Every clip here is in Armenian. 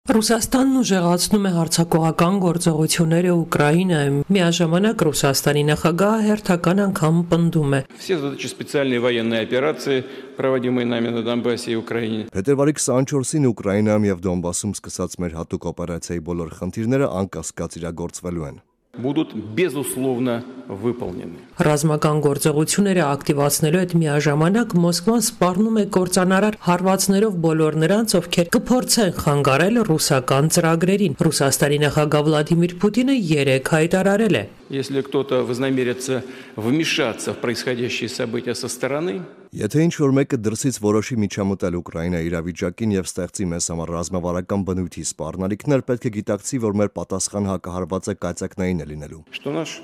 Ռուսաստանն ուժեղացնում է հարձակողական գործողությունները Ուկրաինայում, միաժամանակ Ռուսաստանի նախագահը հերթական անգամ պնդում է. Все задачи специальной военной операции, проводимые нами на Донбассе и Украине. Փետրվարի 24-ին Ուկրաինայում եւ Դոնբասում սկսած մեր հատուկ օպերացիայի բոլոր խնդիրները անկասկած իրագործվելու են. Будут безусловно выполнены. Ռազմական գործողությունները ակտիվացնելու հետ միաժամանակ Մոսկվան սպառնում է կործանարար հարվածներով բոլոր նրանց, ովքեր կփորձեն խանգարել ռուսական ծրագրերին։ Ռուսաստանի նախագահ Վլադիմիր Պուտինը երեկ հայտարարել է. Если кто-то вознамерится вмешаться в происходящие события со стороны, Եթե ինչ-որ մեկը դրսից որոշի միջամտել Ուկրաինայի իրավիճակին եւ ստեղծի մեզ համար ռազմավարական բնույթի սպառնալիքներ, պետք է գիտակցի, որ մեր պատասխան հակահարվածը կայծակնային է լինելու։ что наш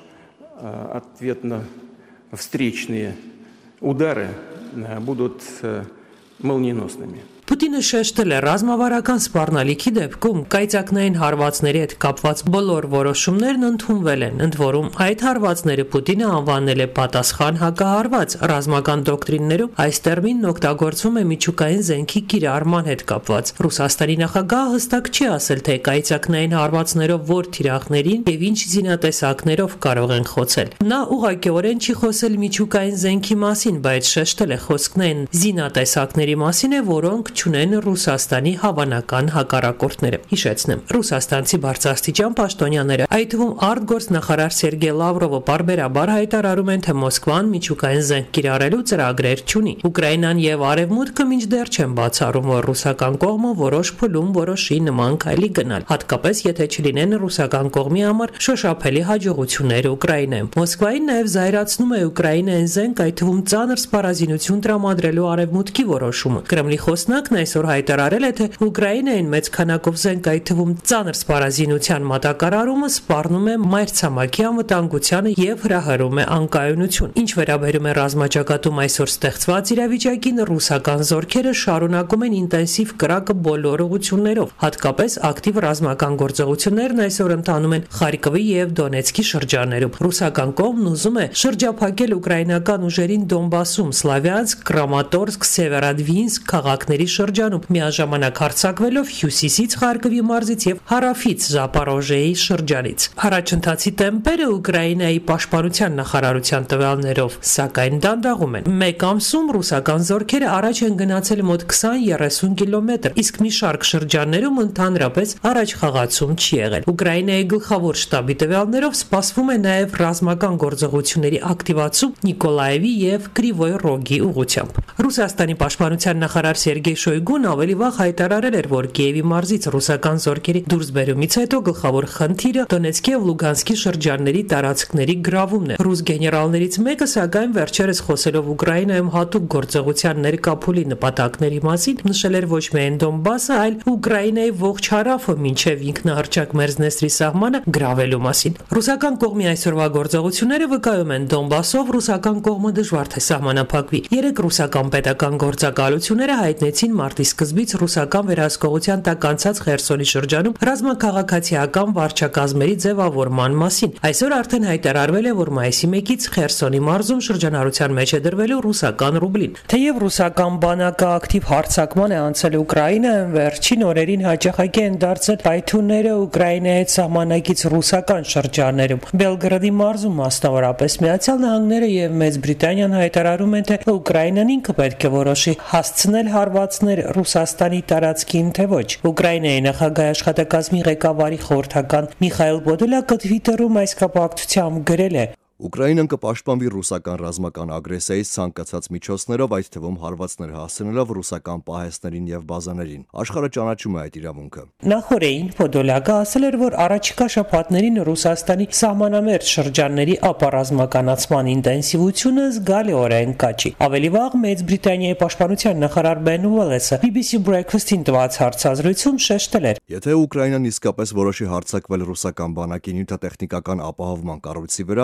ответно-встречные удары будут молниеносными. Պուտինը շեշտել է ռազմավարական սպառնալիքի դեպքում կայծակնային հարվածների հետ կապված բոլոր որոշումներն ընդունվել են, ընդ որում այդ հարվածները Պուտինը անվանել է պատասխան հակահարված։ Ռազմական դոկտրիններում այս տերմինն օգտագործվում է միջուկային զենքի կիրառման հետ կապված։ Ռուսաստանի նախագահը հստակ չի ասել, թե կայծակնային հարվածներով որ թիրախներին եւ ինչ զինատեսակներով կարող են խոցել։ Նա ուղղակիորեն չի խոսել միջուկային զենքի մասին, բայց շեշտել է խոսքն այն զինատեսակների մասին է, որոնք չունեն Ռուսաստանի հավանական հակառակորդները։ Հիշեցնեմ, ռուսաստանցի բարձրաստիճան պաշտոնյաները, այդ թվում արտգործնախարար Սերգեյ Լավրովը բարբերաբար հայտարարում են, թե Մոսկվան միջուկային զենք կիրառելու ծրագրեր չունի։ Ուկրաինան եւ Արևմուտքը մինչդեռ չեն բացառում, որ ռուսական կողմը որոշ փուլում որոշի նման քայլի գնալ, հատկապես եթե չլինեն ռուսական կողմի համար շոշափելի հաջողություններ Ուկրաինայում։ Մոսկվային նաեւ զայրացնում է Ուկրաինային զենք, այդ թվում ծանր սպառազինություն տրամադրելու Արևմուտքի որոշումը։ Կրեմլի խոսնակն այսօր հայտարարել է, թե Ուկրաինային մեծ քանակով զենք, այդ թվում ծանր սպառազինության մատակարարումը սպառնում է մայրցամաքի անվտանգությանը եւ հրահրում է անկայունություն։ Ինչ վերաբերում է ռազմաճակատում այսօր ստեղծված իրավիճակին, ռուսական զորքերը շարունակում են ինտենսիվ կրակը բոլոր ուղղություններով, հատկապես ակտիվ ռազմական գործողություններն այսօր ընթանում են Խարկովի եւ Դոնեցկի շրջաններում։ Ռուսական կողմն ուզում է շրջափակել ուկրաինական ուժերին Դոնբասում, Սլավյանսկ, Կրամատորսկ, Սևերոդվինսկ քաղաքների շրջանում, միաժամանակ հարձակվելով հյուսիսից Խարկովի մարզից եւ հարավից Զապորոժիեի շրջանից։ Առաջընթացի տեմպերը Ուկրաինայի պաշտպանության նախարարության տվյալներով սակայն դանդաղում են։ Մեկ ամսում ռուսական զորքերը առաջ են գնացել մոտ 20-30 կիլոմետր, իսկ մի շարք շրջաններում ընդհանրապես առաջ խաղացում չի եղել։ Ուկրաինայի գլխավոր շտաբի տվյալներով սպասվում է նաեւ ռազմական գործողությունների ակտիվացում Նիկոլաևի եւ Կրիվոյ Ռոգի ուղղությամբ։ Ռուսաստանի պաշտպանության նախարար Սերգեյ Շոյգուն ավելի վաղ հայտարարել էր, որ Կիևի մարզից ռուսական զորքերի դուրսբերումից հետո գլխավոր խնդիրը Դոնեցկի եւ Լուգանսկի շրջանների տարածքների գրավումն է։ Ռուս գեներալներից մեկը, սակայն վերջերս խոսելով Ուկրաինայում հատուկ գործողության ներկա փուլի նպատակների մասին, նշել էր ոչ միայն Դոնբասը, այլ Ուկրաինայի ողջ հարավը մինչև ինքնահռչակ Մերձնեստրի սահմանը գրավելու մասին։ Ռուսական կողմի այսօրվա գործողությունները վկայում են Դոնբասով ռուսական կողմը դժվար թե սահմանափակվի։ Երեք ռուսական պետական գործակալությունները հայտնեցին մարտի սկզբից ռուսական վերահսկողության տակ անցած Խերսոնի շրջանում ռազմաքաղաքացիական վարչակազմերի ձևավորման մասին։ Այսօր արդեն հայտարարվել է, որ մայիսի 1-ից Խերսոնի մարզում շրջանառության մեջ է դրվելու ռուսական ռուբլին։ Թեև ռուսական բանակը ակտիվ հարձակման է անցել Ուկրաինայում, վերջին օրերին հաճախակի են դարձել պայթյունները Ուկրաինայի հետ սահմանակից ռուսական շրջաններում։ Բելգրադի մարզում մասնավորապես Միացյալ Նահանգները եւ Մեծ Բրիտանիան հայտարարում են, թե Ուկրաինան ինքը պետք է որոշի հասցնել հարվածներ Ռուսաստանի տարածքին, թե ոչ։ Ուկրաինայի նախագահի աշխատակազմի ղեկավարի խորհրդական Միխայել Պոդոլյակը Twitter-ում այս կապակցությամբ գրել է. Ուկրաինան կպաշտպանվի ռուսական ռազմական ագրեսիայից ցանկացած միջոցներով, այդ թվում հարվածներ հասցնելով ռուսական պահեստներին եւ բազաներին։ Աշխարհը ճանաչում է այդ իրավունքը։ Նախորդին Պոդոլյակը ասել էր, որ առաջիկա շաբաթներին Ռուսաստանի սահմանամերձ շրջանների ապառազմականացման ինտենսիվությունը զգալիորեն կաճի։ Ավելի վաղ Մեծ Բրիտանիայի պաշտպանության նախարար Բեն Ուելեսը BBC Breakfast-ին տված հարցազրույցում շեշտել էր. Եթե Ուկրաինան իսկապես որոշի հարձակվել ռուսական բանակի նյութատեխնիկական ապահովման կառույցի վրա,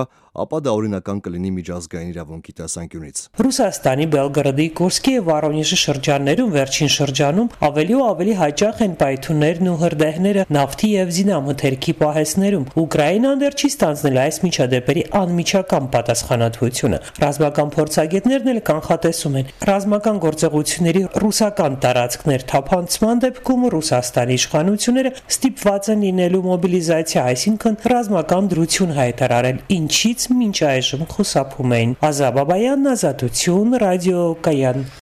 ապա դա օրինական կլինի միջազգային իրավունքի տեսանկյունից։ Ռուսաստանի Բելգրադի, Կուրսկի եւ Վորոնեժի շրջաններում վերջին շրջանում ավելի ու ավելի հաճախ են պայթյուններն ու հրդեհները նավթի եւ զինամթերքի պահեսներում։ Ուկրաինան դեռ չի ստանձնել այս միջադեպերի անմիջական պատասխանատվությունը։ Ռազմական փորձագետներն էլ կանխատեսում են, ռազմական գործողությունների ռուսական տարածքներ թափանցման դեպքում Ռուսաստանի իշխանությունները ստիպված են լինելու մոբիլիզացիա, այսինքն ռազմական դրություն հայտարարել, ինչից մինչ այժմ խուսափում էին։ Ազա Բաբայանն, Ազատություն, Ռադիո Կայան։